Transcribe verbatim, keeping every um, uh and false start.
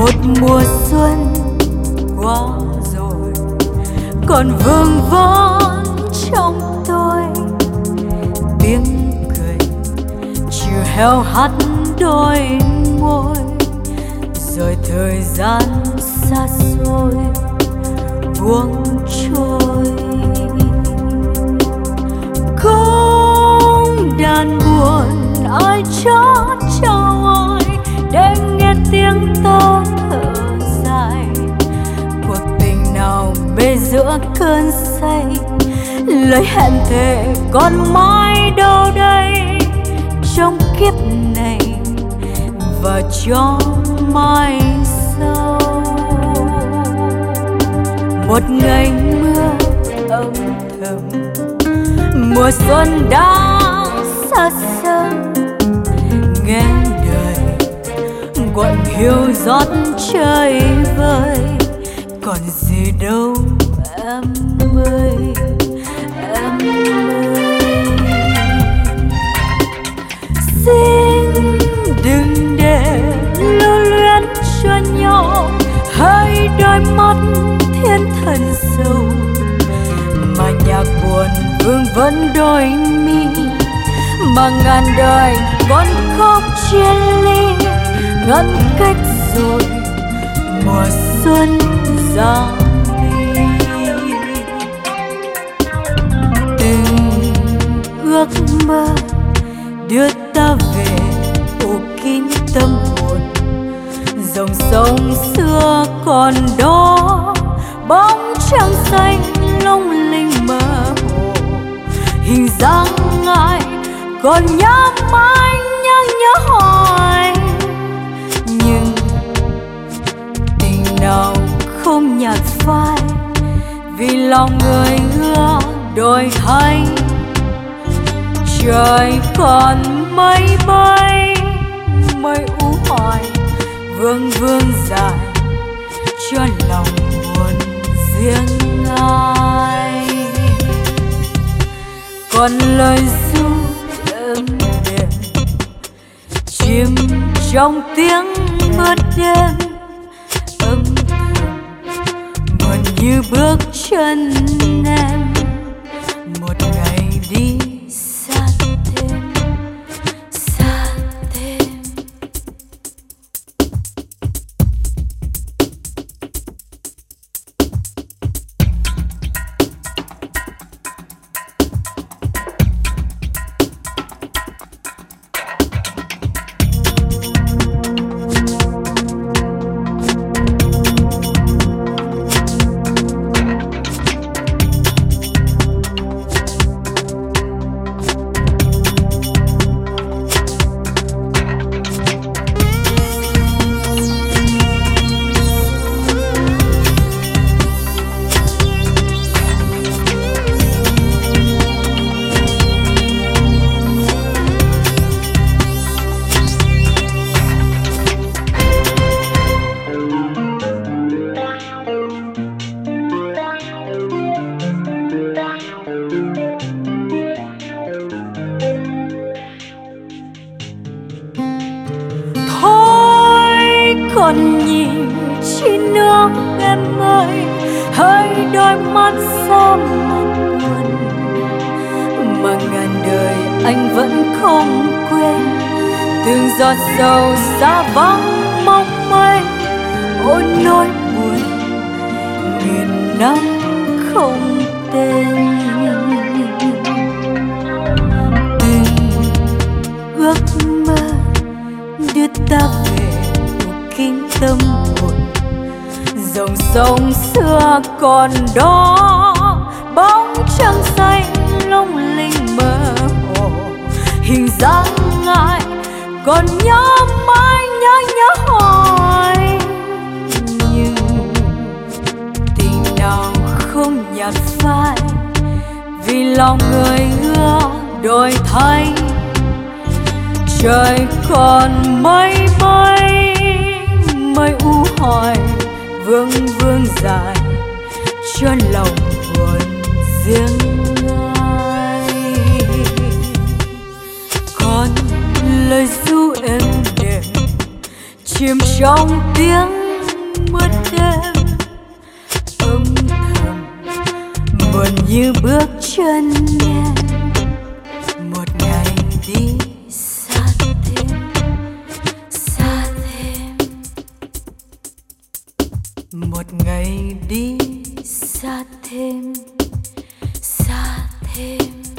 một mùa xuân qua rồi, còn vương vấn trong tôi tiếng cười chiều heo hắt đôi môi, rồi thời gian xa xôi buông trôi. Không đàn buồn ai chót chào ai để nghe tiếng ta thở dài. Cuộc tình nào bê giữa cơn say, lời hẹn thề còn mãi đâu đây trong kiếp này và cho mai sau. Một ngày mưa âm thầm, mùa xuân đã xa xăm, nghe đời quặn hiu rót chơi vơi, còn gì đâu em ơi, em ơi. Xin đừng để lưu luyến cho nhau hai đôi mắt thiên thần sầu, mà nhạc buồn vương vấn đôi mi, mà ngàn đời vẫn khóc chia ly. Ngăn cách rồi mùa xuân ra đi, từng ước mơ đưa ta về ủ kín tâm hồn. Dòng sông xưa còn đó, bóng trăng xanh lung linh mơ hồ, hình dáng ai còn nhớ mãi nhớ nhớ hoài. Nhưng tình nào không nhạt phai, vì lòng người ưa đổi thay. Trời còn mây bay, mây u hoài vương vương dài, cho lòng buồn riêng ai. Còn lời ru êm đềm chìm trong tiếng mưa đêm, âm thầm buồn như bước chân em một ngày đi xa thêm, xa thêm. Còn nhìn chỉ nước em ơi, hơi đôi mắt sao mà buồn, mà ngàn đời anh vẫn không quên từng giọt sầu xa vắng mong mây. Ôi nỗi buồn nghìn năm không tên, từng ước mơ đưa ta về kín tâm hồn. Dòng sông xưa còn đó, bóng trăng xanh lung linh mơ hồ, hình dáng ai còn nhớ mãi nhớ nhớ hoài. Nhưng tình nào không nhạt phai, vì lòng người ưa đổi thay. Trời còn mây bay, mây u hoài vương vương dài, cho lòng buồn riêng ai. lời ru êm đềm chìm trong tiếng mưa đêm âm thầm buồn như bước chân em. Một ngày đi xa thêm, xa thêm. Một ngày đi xa thêm, xa thêm.